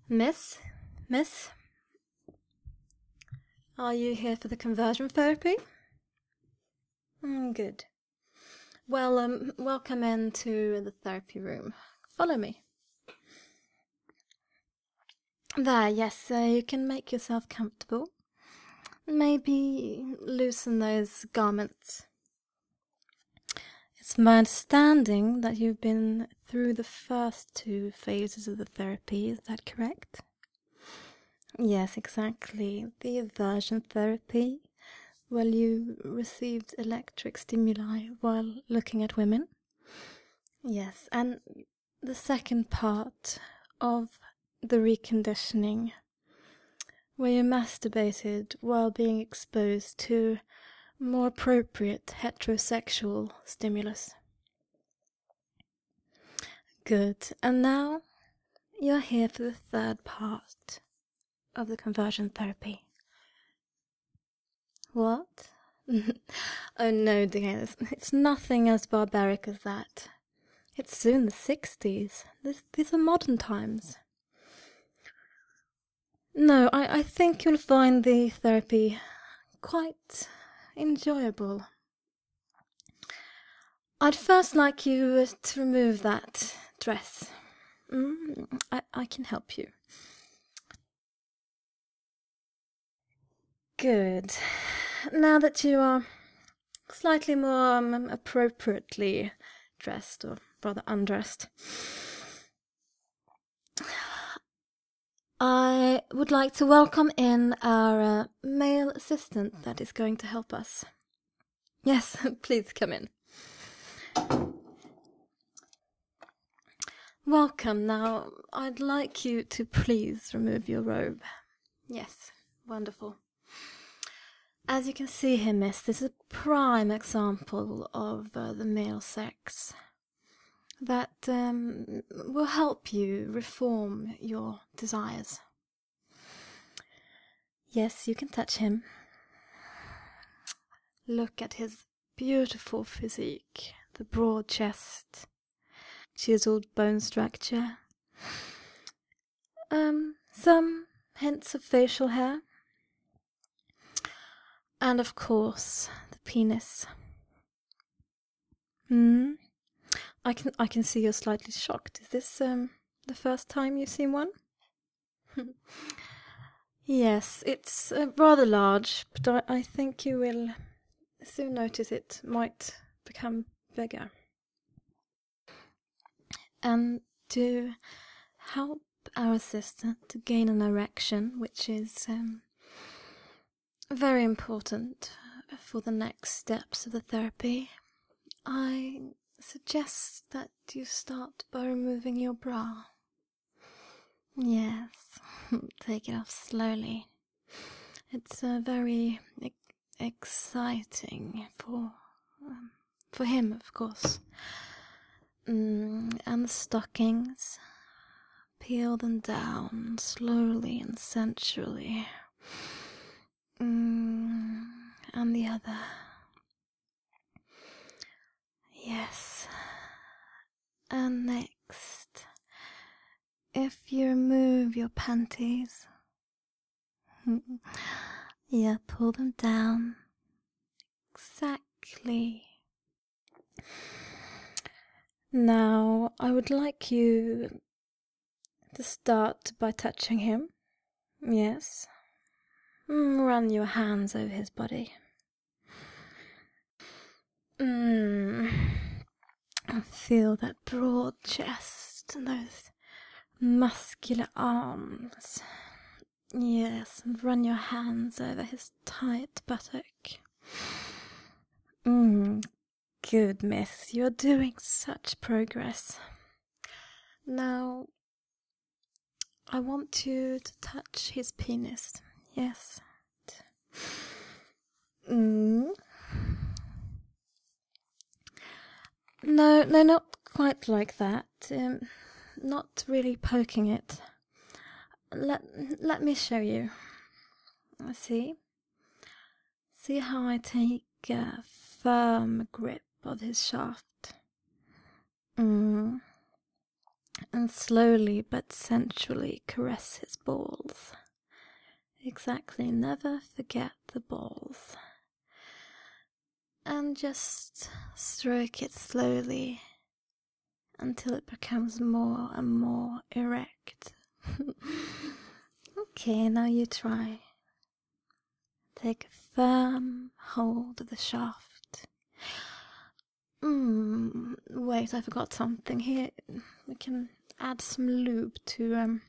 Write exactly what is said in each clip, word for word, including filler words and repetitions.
Miss? Miss? Are you here for the conversion therapy? Mm, good. Well, um, welcome into the therapy room. Follow me. There, yes, uh, you can make yourself comfortable. Maybe loosen those garments. It's my understanding that you've been through the first two phases of the therapy, is that correct? Yes, exactly. The aversion therapy. Well, you received electric stimuli while looking at women. Yes, and the second part of the reconditioning, where you masturbated while being exposed to more appropriate heterosexual stimulus. Good. And now you're here for the third part of the conversion therapy. What? Oh no, dear, it's nothing as barbaric as that. It's soon the sixties. This, these are modern times. No, I, I think you'll find the therapy quite enjoyable. I'd first like you to remove that dress. Mm, I, I can help you. Good. Now that you are slightly more um, appropriately dressed, or rather undressed, I would like to welcome in our uh, male assistant that is going to help us. Yes, please come in. Welcome. Now, I'd like you to please remove your robe. Yes, wonderful. As you can see here, miss, this is a prime example of uh, the male sex that um, will help you reform your desires. Yes, you can touch him. Look at his beautiful physique, the broad chest, chiseled bone structure, um, some hints of facial hair, and of course the penis. Hmm. I can I can see you're slightly shocked. Is this um the first time you've seen one? Yes, it's uh, rather large, but I, I think you will soon notice it might become bigger. And to help our assistant to gain an erection, which is um, very important for the next steps of the therapy, I suggest that you start by removing your bra. Yes, take it off slowly. It's uh, very e- exciting for um, for him, of course. Mm, and the stockings, peel them down slowly and sensually. Mm, and the other. Yes. And next, if you remove your panties, yeah, pull them down. Exactly. Now, I would like you to start by touching him. Yes. Mm, run your hands over his body. Mm. Feel that broad chest and those muscular arms. Yes, and run your hands over his tight buttock. Mm. Good, miss. You're doing such progress. Now, I want you to touch his penis. Yes. Mm. No, no, not quite like that. Um, not really poking it. Let, let me show you. See? See how I take a firm grip of his shaft? Mm. and slowly but sensually caress his balls. Exactly, never forget the balls. And just stroke it slowly until it becomes more and more erect. Okay, now you try. Take a firm hold of the shaft. Mm, wait, I forgot something. Here, we can add some lube to, um...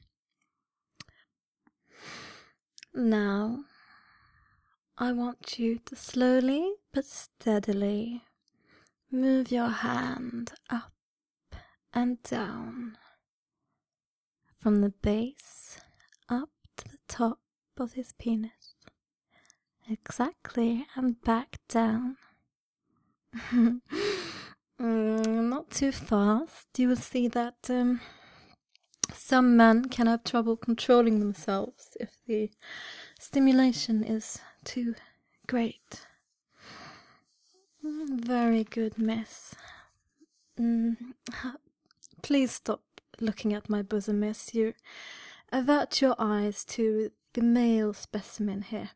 Now, I want you to slowly but steadily move your hand up and down from the base up to the top of his penis. Exactly, and back down. mm, not too fast. You will see that um, some men can have trouble controlling themselves if the stimulation is too great. Mm, very good, miss. Mm, please stop looking at my bosom, miss. You avert your eyes to the male specimen here.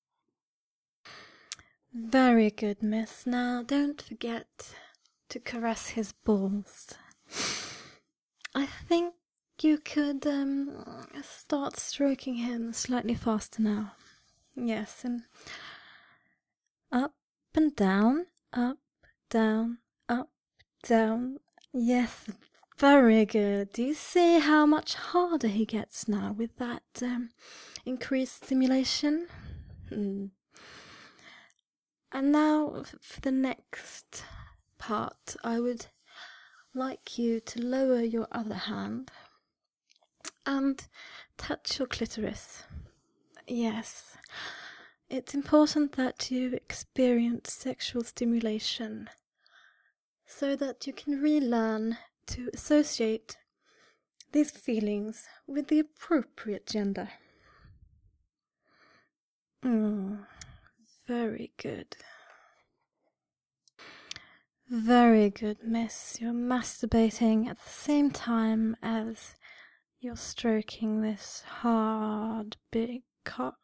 Very good, miss. Now, don't forget to caress his balls. I think you could um, start stroking him slightly faster now. Yes, and up and down, up, down, up, down. Yes, very good. Do you see how much harder he gets now with that um, increased stimulation? Hmm. And now, for the next part, I would like you to lower your other hand and touch your clitoris. Yes, it's important that you experience sexual stimulation so that you can relearn to associate these feelings with the appropriate gender. Mm. Very good. Very good, miss. You're masturbating at the same time as you're stroking this hard, big cock.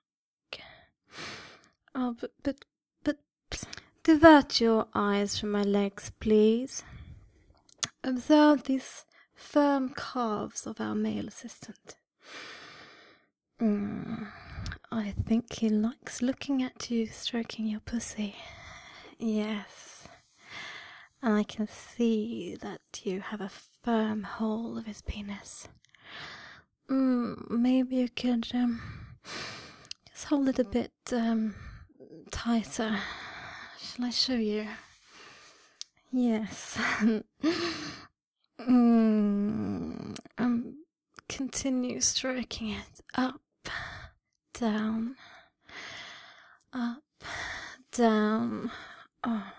Oh, but, but, but, divert your eyes from my legs, please. Observe these firm calves of our male assistant. Mm. I think he likes looking at you stroking your pussy. Yes. And I can see that you have a firm hold of his penis. Mm, maybe you could um, just hold it a bit um, tighter. Shall I show you? Yes. mm, um, continue stroking it up, down, up, down. Oh.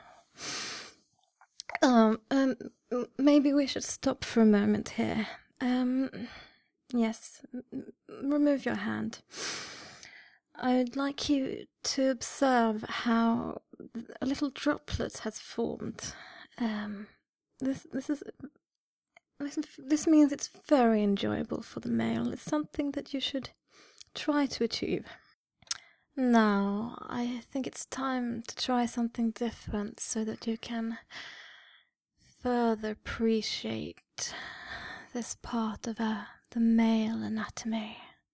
Um, um, maybe we should stop for a moment here. Um, yes, m- remove your hand. I'd like you to observe how a little droplet has formed. Um, this, this is, this, this means it's very enjoyable for the male. It's something that you should try to achieve. Now, I think it's time to try something different so that you can further appreciate this part of uh, the male anatomy.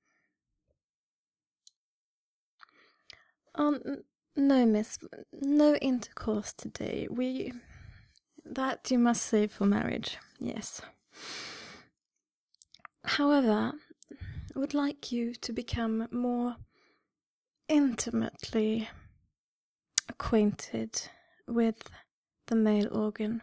Um, no, miss, no intercourse today. We... That you must save for marriage, yes. However, I would like you to become more intimately acquainted with the male organ.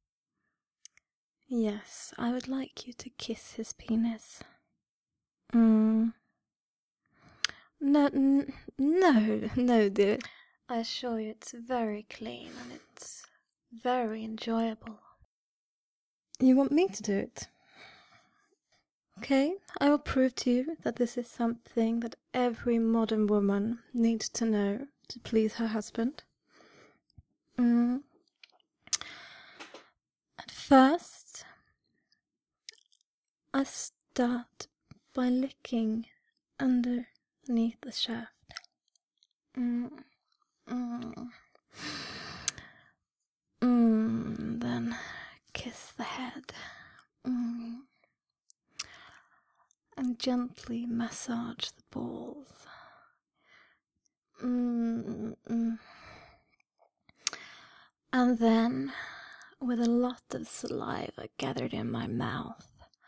Yes, I would like you to kiss his penis. Mm. No, n- no, no, dear. I assure you it's very clean and it's very enjoyable. You want me to do it? Okay, I will prove to you that this is something that every modern woman needs to know to please her husband. Mm. At first, I start by licking underneath the shaft. Mm, mm, mm, then kiss the head. Mm, and gently massage the balls. Mm, mm. And then, with a lot of saliva gathered in my mouth,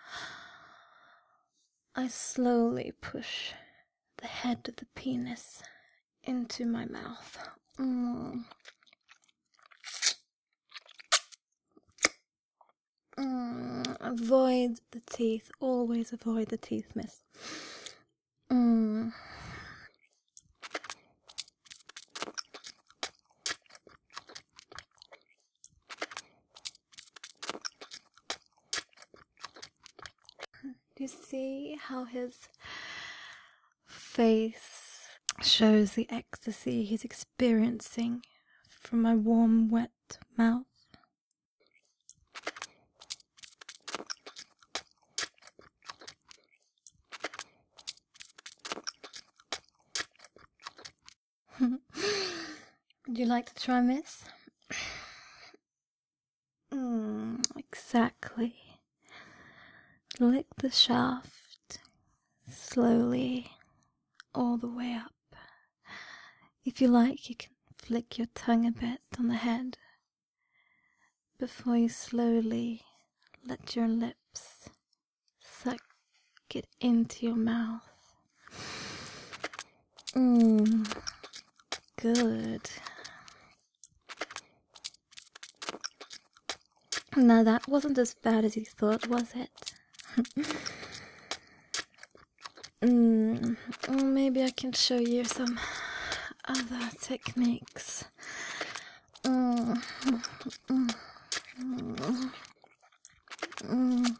I slowly push the head of the penis into my mouth. Mm. Mm. Avoid the teeth. Always avoid the teeth, miss. Mm. Do you see how his face shows the ecstasy he's experiencing from my warm, wet mouth? Would you like to try, miss? Mm, exactly. Lick the shaft slowly all the way up. If you like, you can flick your tongue a bit on the head before you slowly let your lips suck it into your mouth. Mmm, good. Now that wasn't as bad as you thought, was it? mm, maybe I can show you some other techniques. Mm, mm, mm, mm.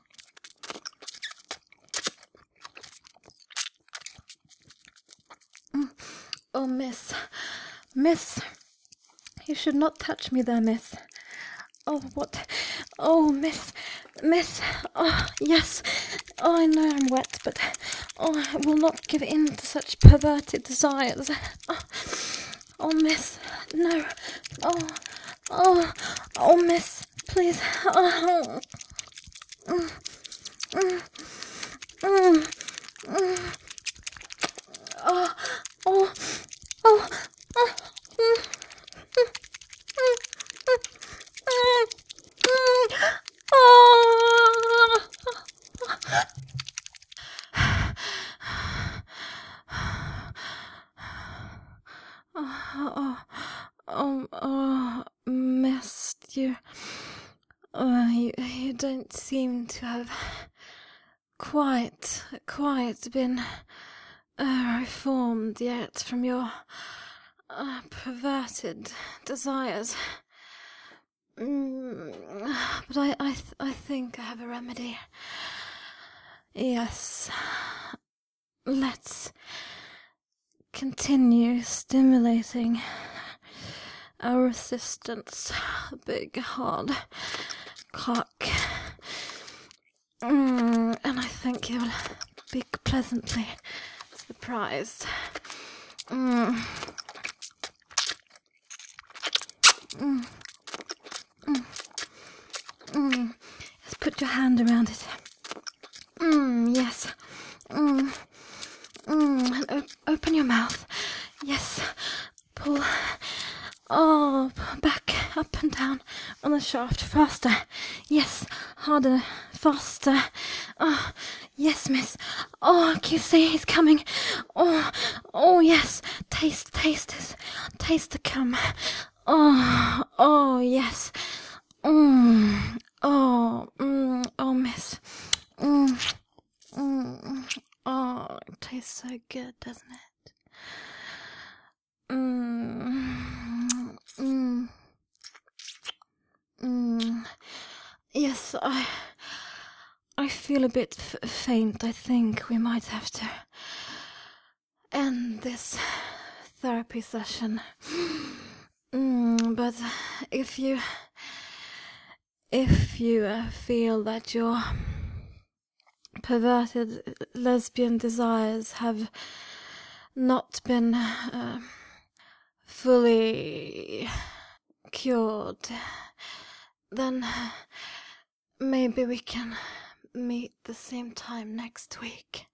Oh, miss, miss, you should not touch me there, miss. Oh, what? Oh, miss, miss, oh, yes, oh, I know I'm wet, but, oh, I will not give in to such perverted desires. Oh, oh miss, no, oh, oh, oh, miss, please, oh, mm, mm, mm, mm. Oh, oh, oh, oh, mm, mm, mm, mm, mm, oh. Oh, oh, oh, missed you. Uh, you. You don't seem to have quite, quite been uh, reformed yet from your uh, perverted desires. Mm, but I, I, th- I think I have a remedy. Yes. Let's continue stimulating our resistance. Big, hard cock. Mm, and I think you'll be pleasantly surprised. Mm. Mm. Mm. Mm. Just put your hand around it. Mm, yes. Mm. Mm. And op- open your mouth. Yes. Pull. Oh, back, up and down on the shaft. Faster. Yes. Harder. Faster. Oh, yes, miss. Oh, can you see he's coming? Oh, oh, yes. Taste, taste his, taste the cum. Oh, oh, yes. Mm. Oh, mm. Oh, miss. Mm. Mm. Oh, it tastes so good, doesn't it? Mm. Mm. Mm. Yes, I... I feel a bit f- faint. I think we might have to end this therapy session. Mm, but if you... If you uh, feel that you're perverted lesbian desires have not been uh, fully cured, then maybe we can meet the same time next week.